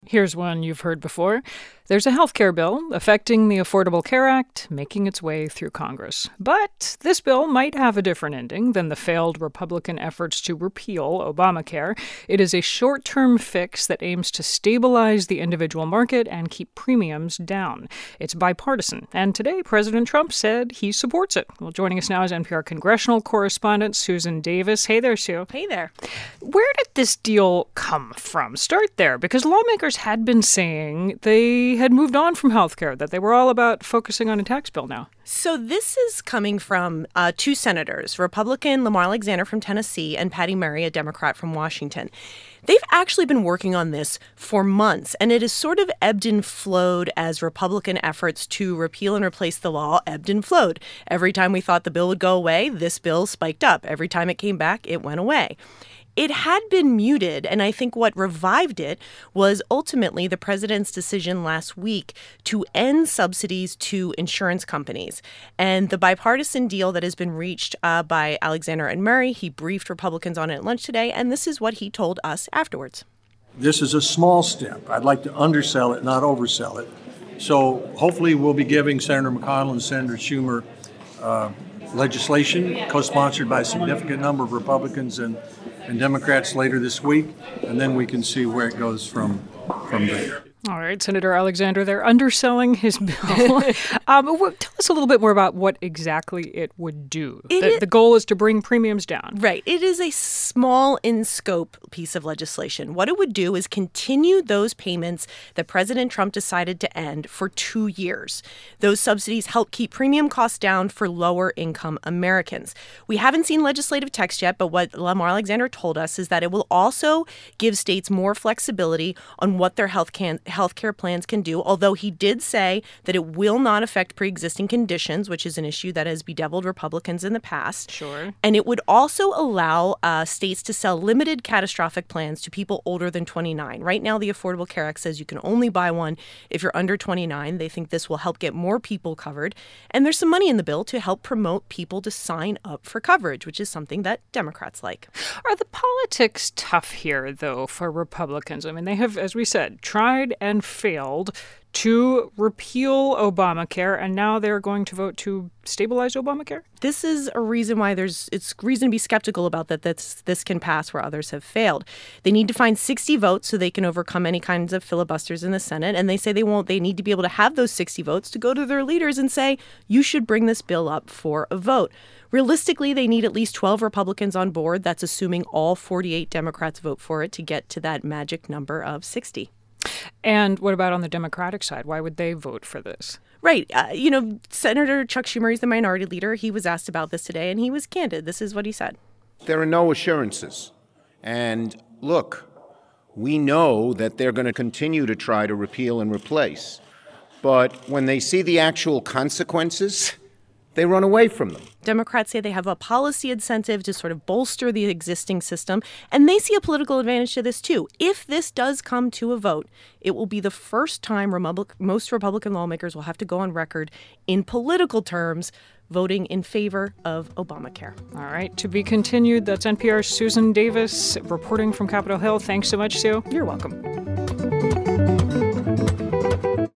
Here's one you've heard before. There's a health care bill affecting the Affordable Care Act making its way through Congress. But this bill might have a different ending than the failed Republican efforts to repeal Obamacare. It is a short-term fix that aims to stabilize the individual market and keep premiums down. It's bipartisan, and today President Trump said he supports it. Well, joining us now is NPR congressional correspondent Susan Davis. Hey there, Sue. Hey there. Where did this deal come from? Start there, because lawmakers had been saying they had moved on from health care, that they were all about focusing on a tax bill now. So this is coming from two senators, Republican Lamar Alexander from Tennessee and Patty Murray, a Democrat from Washington. They've actually been working on this for months, and it has sort of ebbed and flowed as Republican efforts to repeal and replace the law ebbed and flowed. Every time we thought the bill would go away, this bill spiked up. Every time it came back, it went away. It had been muted, and I think what revived it was ultimately the president's decision last week to end subsidies to insurance companies. And the bipartisan deal that has been reached by Alexander and Murray, he briefed Republicans on it at lunch today, and this is what he told us afterwards. This is a small step. I'd like to undersell it, not oversell it. So hopefully we'll be giving Senator McConnell and Senator Schumer legislation co-sponsored by a significant number of Republicans and Democrats later this week, and then we can see where it goes from there. All right, Senator Alexander, they're underselling his bill. Tell us a little bit more about what exactly it would do. The goal is to bring premiums down. Right. It is a small in scope piece of legislation. What it would do is continue those payments that President Trump decided to end for 2 years. Those subsidies help keep premium costs down for lower income Americans. We haven't seen legislative text yet, but what Lamar Alexander told us is that it will also give states more flexibility on what their health care plans can do, although he did say that it will not affect pre-existing conditions, which is an issue that has bedeviled Republicans in the past. Sure. And it would also allow states to sell limited catastrophic plans to people older than 29. Right now, the Affordable Care Act says you can only buy one if you're under 29. They think this will help get more people covered. And there's some money in the bill to help promote people to sign up for coverage, which is something that Democrats like. Are the politics tough here, though, for Republicans? I mean, they have, as we said, tried and failed to repeal Obamacare, and now they're going to vote to stabilize Obamacare? This is a reason why it's reason to be skeptical about that this can pass where others have failed. They need to find 60 votes so they can overcome any kinds of filibusters in the Senate, and they say they won't. They need to be able to have those 60 votes to go to their leaders and say, you should bring this bill up for a vote. Realistically, they need at least 12 Republicans on board. That's assuming all 48 Democrats vote for it to get to that magic number of 60. And what about on the Democratic side? Why would they vote for this? Right. Senator Chuck Schumer is the minority leader. He was asked about this today, and he was candid. This is what he said. There are no assurances. And look, we know that they're going to continue to try to repeal and replace. But when they see the actual consequences, they run away from them. Democrats say they have a policy incentive to sort of bolster the existing system, and they see a political advantage to this, too. If this does come to a vote, it will be the first time most Republican lawmakers will have to go on record in political terms voting in favor of Obamacare. All right, to be continued. That's NPR's Susan Davis reporting from Capitol Hill. Thanks so much, Sue. You're welcome.